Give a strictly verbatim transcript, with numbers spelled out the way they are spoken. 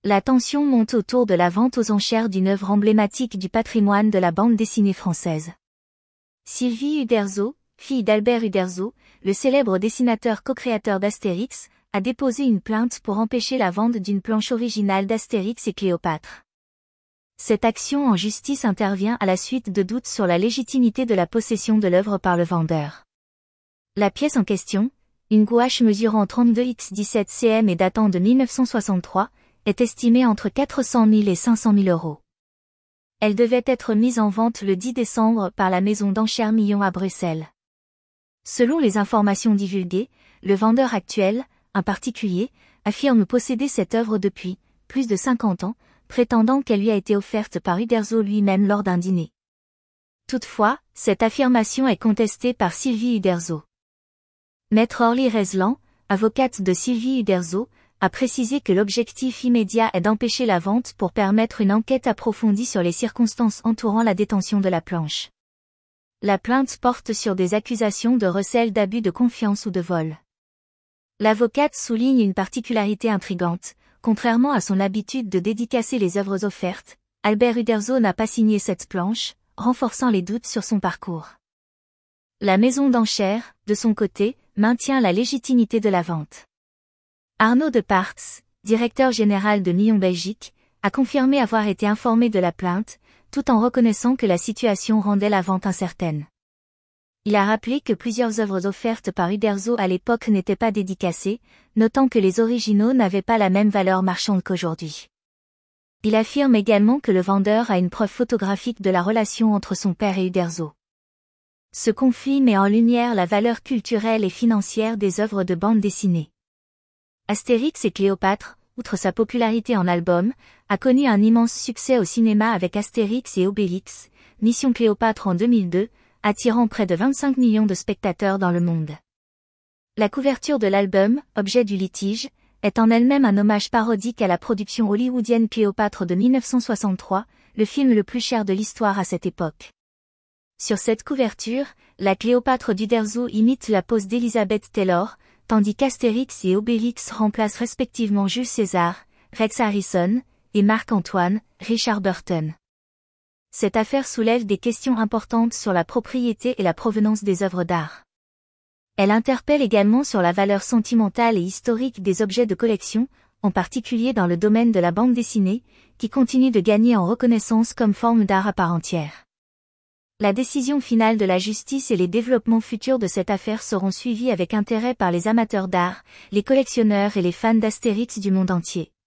La tension monte autour de la vente aux enchères d'une œuvre emblématique du patrimoine de la bande dessinée française. Sylvie Uderzo, fille d'Albert Uderzo, le célèbre dessinateur co-créateur d'Astérix, a déposé une plainte pour empêcher la vente d'une planche originale d'Astérix et Cléopâtre. Cette action en justice intervient à la suite de doutes sur la légitimité de la possession de l'œuvre par le vendeur. La pièce en question, une gouache mesurant trente-deux par dix-sept centimètres et datant de mille neuf cent soixante-trois, est estimée entre quatre cent mille et cinq cent mille euros. Elle devait être mise en vente le dix décembre par la maison d'enchères Millon à Bruxelles. Selon les informations divulguées, le vendeur actuel, un particulier, affirme posséder cette œuvre depuis plus de cinquante ans, prétendant qu'elle lui a été offerte par Uderzo lui-même lors d'un dîner. Toutefois, cette affirmation est contestée par Sylvie Uderzo. Maître Orly Rezlan, avocate de Sylvie Uderzo, a précisé que l'objectif immédiat est d'empêcher la vente pour permettre une enquête approfondie sur les circonstances entourant la détention de la planche. La plainte porte sur des accusations de recel d'abus de confiance ou de vol. L'avocate souligne une particularité intrigante, contrairement à son habitude de dédicacer les œuvres offertes, Albert Uderzo n'a pas signé cette planche, renforçant les doutes sur son parcours. La maison d'enchères, de son côté, maintient la légitimité de la vente. Arnaud Departs, directeur général de Millon Belgique, a confirmé avoir été informé de la plainte, tout en reconnaissant que la situation rendait la vente incertaine. Il a rappelé que plusieurs œuvres offertes par Uderzo à l'époque n'étaient pas dédicacées, notant que les originaux n'avaient pas la même valeur marchande qu'aujourd'hui. Il affirme également que le vendeur a une preuve photographique de la relation entre son père et Uderzo. Ce conflit met en lumière la valeur culturelle et financière des œuvres de bande dessinée. Astérix et Cléopâtre, outre sa popularité en album, a connu un immense succès au cinéma avec Astérix et Obélix, Mission Cléopâtre en deux mille deux, attirant près de vingt-cinq millions de spectateurs dans le monde. La couverture de l'album, objet du litige, est en elle-même un hommage parodique à la production hollywoodienne Cléopâtre de mille neuf cent soixante-trois, le film le plus cher de l'histoire à cette époque. Sur cette couverture, la Cléopâtre d'Uderzo imite la pose d'Elizabeth Taylor, tandis qu'Astérix et Obélix remplacent respectivement Jules César, Rex Harrison, et Marc-Antoine, Richard Burton. Cette affaire soulève des questions importantes sur la propriété et la provenance des œuvres d'art. Elle interpelle également sur la valeur sentimentale et historique des objets de collection, en particulier dans le domaine de la bande dessinée, qui continue de gagner en reconnaissance comme forme d'art à part entière. La décision finale de la justice et les développements futurs de cette affaire seront suivis avec intérêt par les amateurs d'art, les collectionneurs et les fans d'Astérix du monde entier.